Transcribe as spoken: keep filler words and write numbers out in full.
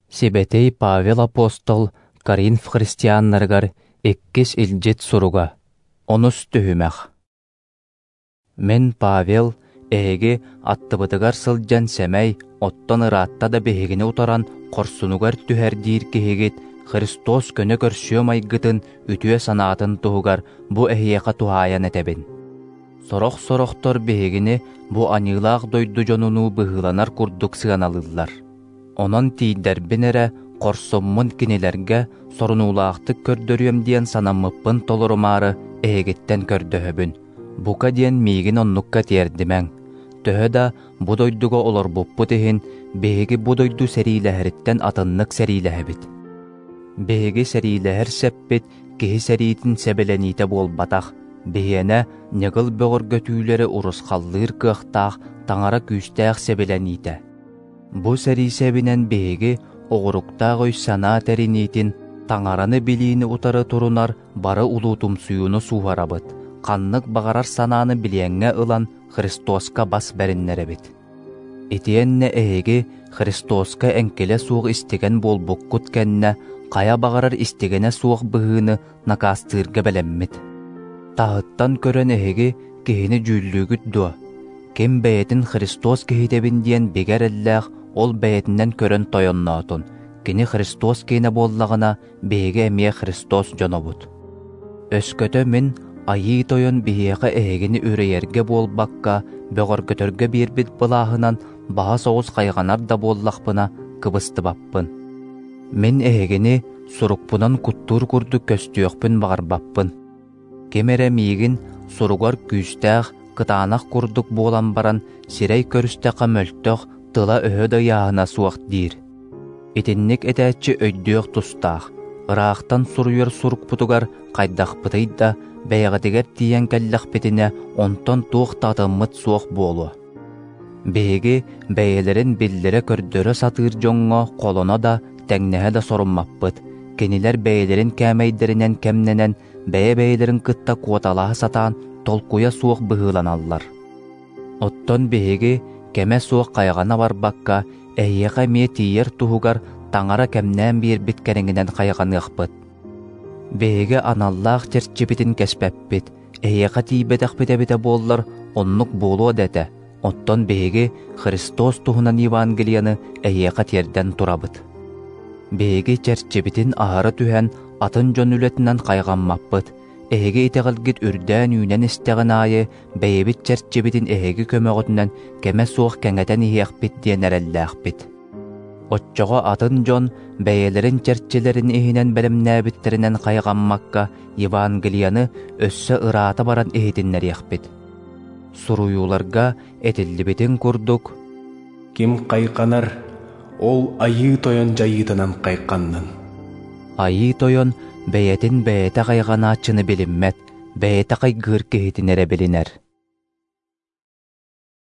Сибетей Павел апостол Коринф христианнаргар эккис илжет суруга. Онус түхүмәх. Мен Павел эге аттыбытыгар сылжан сәмәй оттон ыраатта да бехегіне утаран корсунугар түһәр диир кehegit Христос көнө көрсүө майгытын үтүө санаатын туһугар бу эһиэха тухаян этебин. Сорох-сорохтор бехегини бу аньылаах дойду жонуну быһыланар курдук сыаналыллар. Онон тииддербин эре корсоммун кинилерге сорунуулаахтык көрдөрүөм диэн санаммыппын толорумаары эһигиттен көрдөһөбүн. Бука диэн миигин оннукка тиэрдимэң. Төһө да бу дойдуга олорбуппу тиһин беһиги бу дойду сэрилэһэриттен атыннык сэрилэһэбит. Беһиги сэрилэһэр сэппит киһи сэриитин сэбэлэниите буолбатах, беһиэнэ ньыгыл бөҕөргөтүүлэри урусхаллыыр кыахтаах таҥара күүстээх сэбэлэниите. Бу сэрии-сэбинэн беһиги оҕуруктаах өй санаа тэриниитин таҥараны билиини утары турунар бары улуутумсуюну сууһарабыт. Ханнык бағарар санааны билиэҥҥэ ылан Христоска бас бэриннэребит. Итиэннэ эһиги Христоска эҥкелэ суох истиген буолбуккут кэннэ хая бағарар истигенэ суох быһыыны накаастыырга бэлэммит. Таһыттан көрөн эһиги киһини дьүүллүүгүт дуо. Ким бэйэтин Христос киһитебин диэн бигэр эллээх ол бэйэтинэн көрөн тойонноотун. Кини Христос киһине буоллаҕына биһиги эмиэ Христос дьонобут. Өскөтө мин айыы тойон биһиэхэ эһигини үрейэргэ буолбакка бөҕөргөтөргө биирбит былааһынан баһа соҕус хайҕанар да буоллахпына кыбыстыбаппын. Мин эһигини сурукпунан куттуур курдук көстүөхпүн баҕарбаппын. Кемере миигин суругар күүстээх кытаанах курдук буолан баран сирэй көрүстэхэ мөлтөх тыла өһө да яаһына суох диир. Итинник этээччи өйдүөх тустаах, ыраахтан суруйар сурукпутугар хайдахпытый да бэйэҕэтигэр тиийэн кэллэхпитине онтон туох татыммыт суох буолуо. Биһиги бэйэлэрин биллэре көрдөрө сатыыр жоҥҥо холоно да тэҥнэһэ да соруммаппыт. Кинилэр бэйэлэрин кээmäйдэринэн кэмнэнэн бэйэ-бэйэлэрин кытта куоталаһы сатаан толкуя суох быһыыланаллар. Оттон биһиги кэмэ суох хайҕана барбакка эһиэхэ миэ тиийэр туһугар таҥара кэмнээн биирбит кэриҥинэн хайҕаныахпыт. Биһиги аналлаах черчибитин кэспэппит, эһиэхэ тиибэтэхпитэ-битэ буоллар оннук буолуо дэте. Оттон биһиги Христос туһунан Евангелияны эһиэхэ тиэрдэн турабыт. Биһиги черчибитин аһары түһэн атын дьон үлэтинэн хайҕаммаппыт. Эһиги итэҕэлгит үрдээн үүнэн истэҕин аайы бэйэбит черчибитин эһиги көмөҕүтүнэн кэмэ суох кэҥэтэн иһиэхпит диэн эрэллээхпит. Отчоҕо атын дьон бэйэлэрин черчилэрин иһинэн бэлэмнээбиттеринэн хайҕаммакка Евангелияны өссө ыраата баран иһитиннэриэхпит. Суруйууларга этиллибитин курдук: «Ким хайханар, ол айыы тойон жайыытынан хайханнын». Айыы тойон бэйэтин бэйэтэ хайҕанааччыны билиммэт, бэйэтэ хайгыыр киһитинэре билинэр.